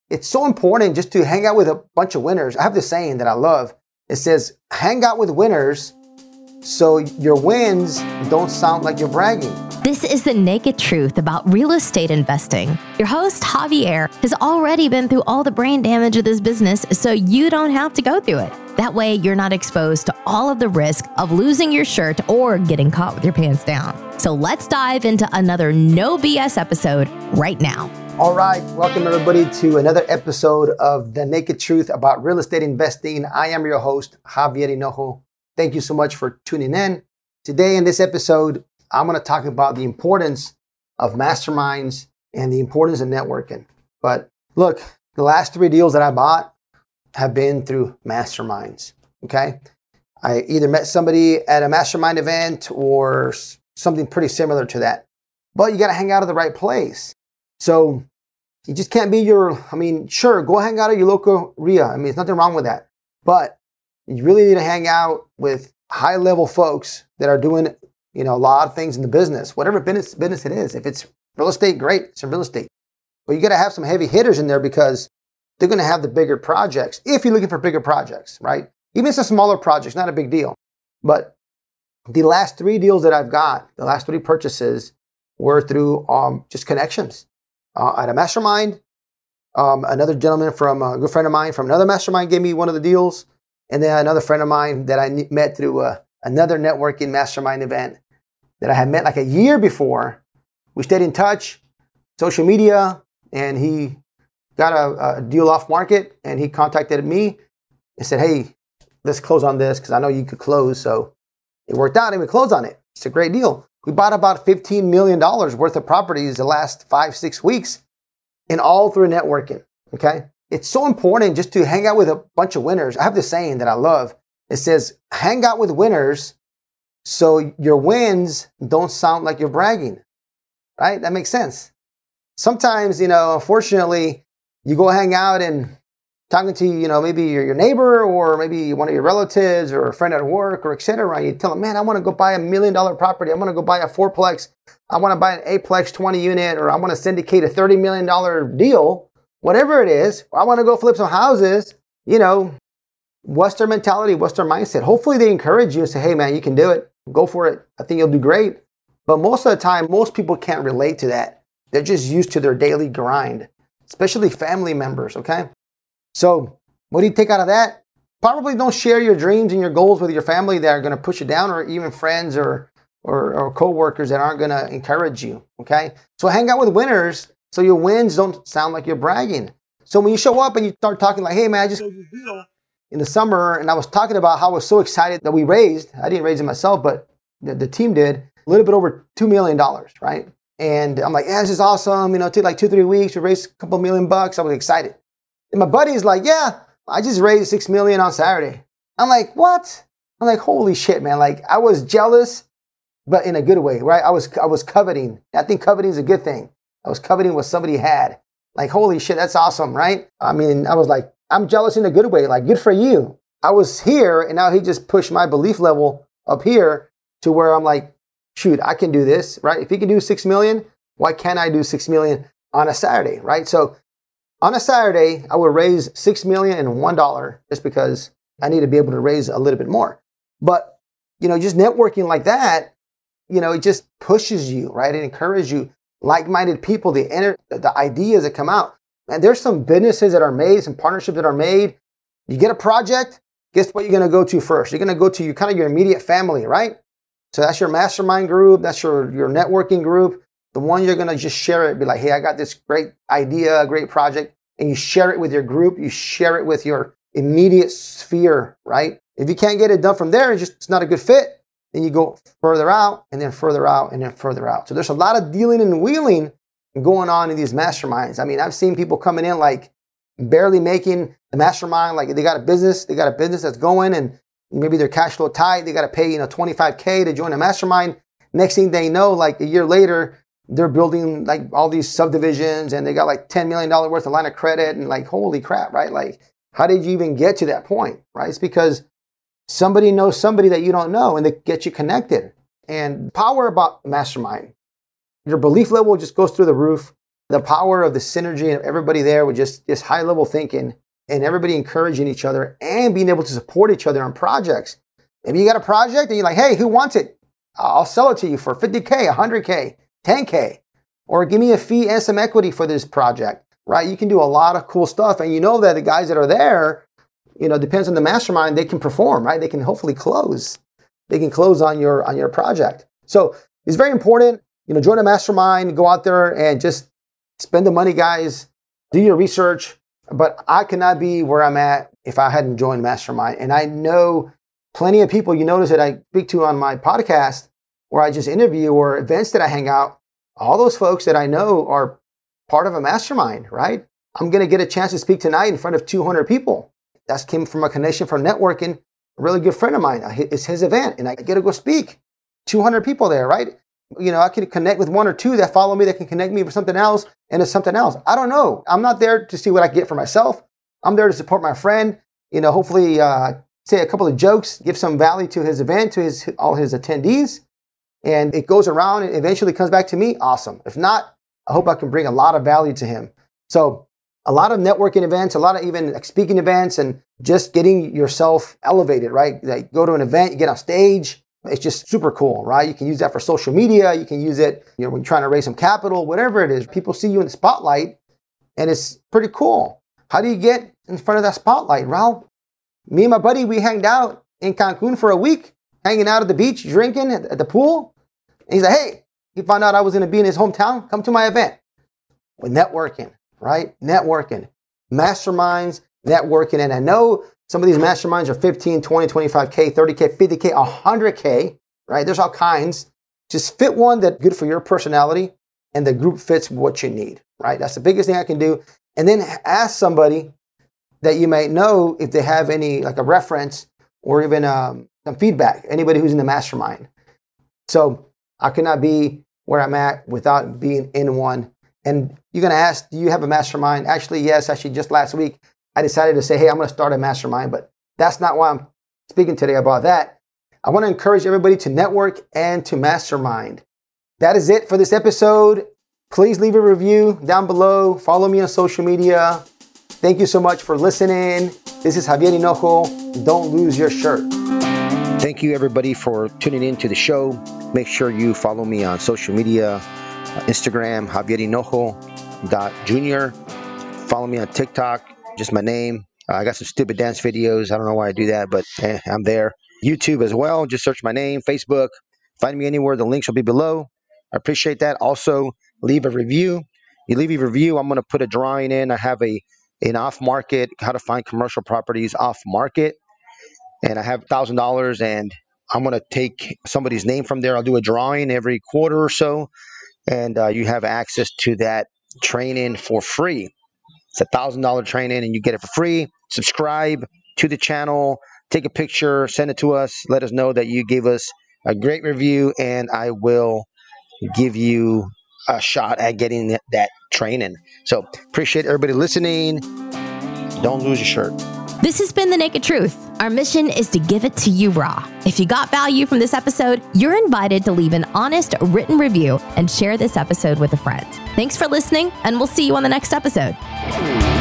it's so important just to hang out with a bunch of winners. I have this saying that I love. It says, hang out with winners so your wins don't sound like you're bragging. This is the naked truth about real estate investing. Your host, Javier, has already been through all the brain damage of this business, so you don't have to go through it. That way, you're not exposed to all of the risk of losing your shirt or getting caught with your pants down. So let's dive into another no BS episode right now. All right, welcome everybody to another episode of The Naked Truth about real estate investing. I am your host, Javier Hinojo. Thank you so much for tuning in. Today in this episode, I'm going to talk about the importance of masterminds and the importance of networking. But look, the last 3 deals that I bought have been through masterminds, okay? I either met somebody at a mastermind event or something pretty similar to that. But you got to hang out at the right place. So you just can't be sure, go hang out at your local RIA. There's nothing wrong with that. But you really need to hang out with high-level folks that are doing, a lot of things in the business, whatever business it is. If it's real estate, great, it's in real estate. But you got to have some heavy hitters in there because they're going to have the bigger projects. If you're looking for bigger projects, right? Even if it's a smaller project, not a big deal. But the last 3 deals that I've got, the last 3 purchases were through just connections. At a mastermind, another gentleman from a good friend of mine from another mastermind gave me one of the deals. And then another friend of mine that I met through another networking mastermind event that I had met like a year before. We stayed in touch, social media, and he got a deal off market and he contacted me and said, hey, let's close on this because I know you could close. So it worked out and we closed on it. It's a great deal. We bought about $15 million worth of properties the last 5-6 weeks and all through networking, okay? It's so important just to hang out with a bunch of winners. I have this saying that I love. It says, hang out with winners so your wins don't sound like you're bragging, right? That makes sense. Sometimes, unfortunately, you go hang out and talking to, maybe your neighbor or maybe one of your relatives or a friend at work or et cetera. You tell them, man, I want to go buy $1 million property. I want to go buy a 4-plex. I want to buy an 8-plex 20 unit, or I want to syndicate a $30 million deal, whatever it is. I want to go flip some houses. What's their mentality? What's their mindset? Hopefully they encourage you and say, hey man, you can do it. Go for it. I think you'll do great. But most of the time, most people can't relate to that. They're just used to their daily grind, especially family members, okay? So what do you take out of that? Probably don't share your dreams and your goals with your family that are going to push you down, or even friends or co-workers that aren't going to encourage you, okay? So hang out with winners so your wins don't sound like you're bragging. So when you show up and you start talking like, hey man, I just closed this deal in the summer, and I was talking about how I was so excited that we raised, I didn't raise it myself, but the team did, a little bit over $2 million, right? And I'm like, yeah, this is awesome. It took like 2-3 weeks to raise a couple $1 million. I was excited. And my buddy's like, yeah, I just raised $6 million on Saturday. I'm like, what? I'm like, holy shit, man. Like, I was jealous, but in a good way, right? I was coveting. I think coveting is a good thing. I was coveting what somebody had. Like, holy shit, that's awesome, right? I was like, I'm jealous in a good way. Like, good for you. I was here, and now he just pushed my belief level up here to where I'm like, shoot, I can do this, right? If he can do 6 million, why can't I do 6 million on a Saturday, right? So on a Saturday, I would raise $6 million and $1 just because I need to be able to raise a little bit more. But, just networking like that, it just pushes you, right? It encourages you. Like-minded people, the ideas that come out. And there's some businesses that are made, some partnerships that are made. You get a project, guess what you're going to go to first? You're going to go to your immediate family, right? So that's your mastermind group. That's your networking group. The one you're going to just share it, be like, hey, I got this great idea, a great project. And you share it with your group. You share it with your immediate sphere, right? If you can't get it done from there, it's not a good fit. Then you go further out and then further out and then further out. So there's a lot of dealing and wheeling going on in these masterminds. I've seen people coming in like barely making the mastermind. Like they got a business that's going and maybe they're cash flow tight. They got to pay, $25K to join a mastermind. Next thing they know, like a year later, they're building like all these subdivisions and they got like $10 million worth of line of credit and like, holy crap, right? Like, how did you even get to that point, right? It's because somebody knows somebody that you don't know and they get you connected. And power about mastermind, your belief level just goes through the roof. the power of the synergy of everybody there with just high level thinking and everybody encouraging each other and being able to support each other on projects. If you got a project and you're like, hey, who wants it? I'll sell it to you for $50K, $100K, $10K, or give me a fee and some equity for this project, right? You can do a lot of cool stuff. And you know that the guys that are there, depends on the mastermind, they can perform, right? They can hopefully close. They can close on your project. So it's very important, join a mastermind, go out there and just spend the money, guys, do your research. But I could not be where I'm at if I hadn't joined mastermind. And I know plenty of people, you notice that I speak to on my podcast or I just interview or events that I hang out, all those folks that I know are part of a mastermind, right? I'm going to get a chance to speak tonight in front of 200 people. That came from a connection from networking. A really good friend of mine, it's his event and I get to go speak. 200 people there, right? I can connect with one or two that follow me that can connect me with something else and it's something else. I don't know. I'm not there to see what I get for myself. I'm there to support my friend, hopefully say a couple of jokes, give some value to his event, to all his attendees. And it goes around and eventually comes back to me. Awesome. If not, I hope I can bring a lot of value to him. So a lot of networking events, a lot of even speaking events and just getting yourself elevated, right? Like go to an event, you get on stage. It's just super cool, right? You can use that for social media. You can use it, when you're trying to raise some capital, whatever it is. People see you in the spotlight and it's pretty cool. How do you get in front of that spotlight, Raul? Me and my buddy, we hanged out in Cancun for a week, hanging out at the beach, drinking at the pool. And he's like, hey, he found out I was going to be in his hometown. Come to my event. With networking, right? Networking. Masterminds, networking. And I know some of these masterminds are 15, 20, 25K, 30K, 50K, 100K, right? There's all kinds. Just fit one that's good for your personality and the group fits what you need, right? That's the biggest thing I can do. And then ask somebody that you might know if they have any, like a reference or even some feedback, anybody who's in the mastermind. So I could not be where I'm at without being in one. And you're going to ask, do you have a mastermind? Actually, yes. Actually, just last week, I decided to say, hey, I'm going to start a mastermind, but that's not why I'm speaking today about that. I want to encourage everybody to network and to mastermind. That is it for this episode. Please leave a review down below. Follow me on social media. Thank you so much for listening. This is Javier Hinojo. Don't lose your shirt. Thank you, everybody, for tuning in to the show. Make sure you follow me on social media, Instagram, Javier Hinojo.jr. Follow me on TikTok, just my name. I got some stupid dance videos. I don't know why I do that, but I'm there. YouTube as well. Just search my name, Facebook. Find me anywhere. The links will be below. I appreciate that. Also, leave a review. You leave a review, I'm going to put a drawing in. I have an off-market, how to find commercial properties off-market. And I have $1,000 and I'm going to take somebody's name from there. I'll do a drawing every quarter or so. And you have access to that training for free. It's $1,000 training and you get it for free. Subscribe to the channel, take a picture, send it to us. Let us know that you gave us a great review and I will give you a shot at getting that training. So appreciate everybody listening. Don't lose your shirt. This has been The Naked Truth. Our mission is to give it to you raw. If you got value from this episode, you're invited to leave an honest written review and share this episode with a friend. Thanks for listening, and we'll see you on the next episode.